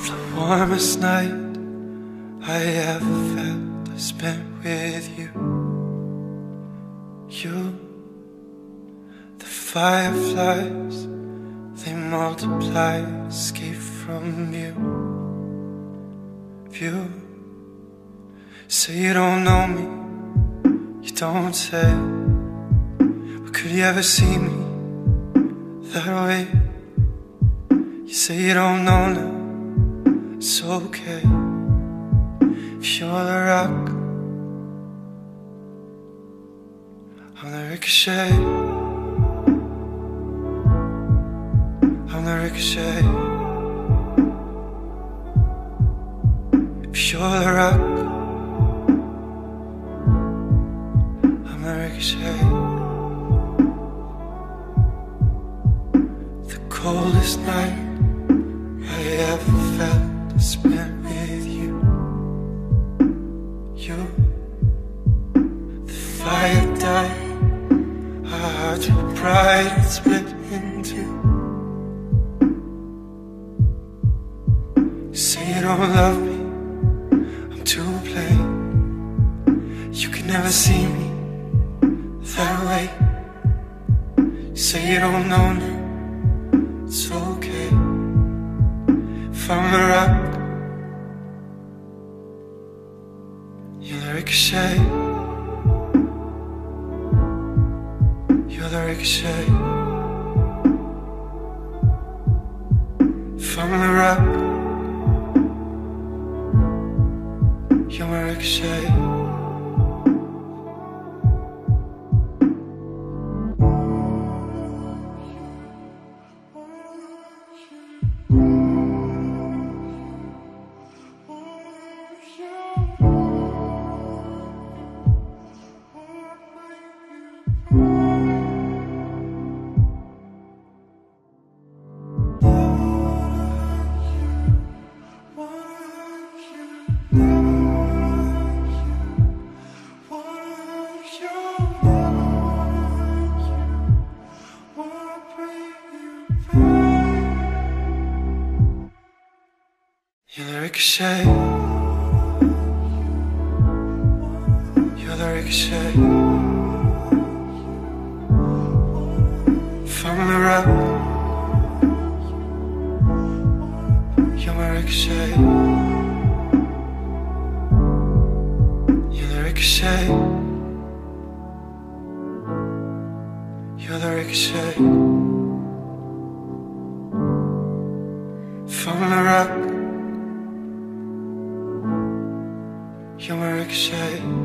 Warmest night I ever felt I spent with you. You, the fireflies, they multiply, escape from you. If you say you don't know me, you don't say, but could you ever see me that way? You say you don't know now, it's okay. If you're the rock, I'm the ricochet. I'm the ricochet. If you're the rock, I'm the ricochet. The coldest night I ever felt I spent with you. You, the fire died, our hearts were bright and split in two. You say you don't love me, I'm too plain. You can never see me that way. You say you don't know now, it's okay. If I'm the rock, you're the ricochet. You're the ricochet. If I'm the rock, you're my ricochet. You're the ricochet. You're the ricochet. If I'm the rock, you're my ricochet. You're the ricochet. You're the ricochet. If I'm the rock, you're my ricochet.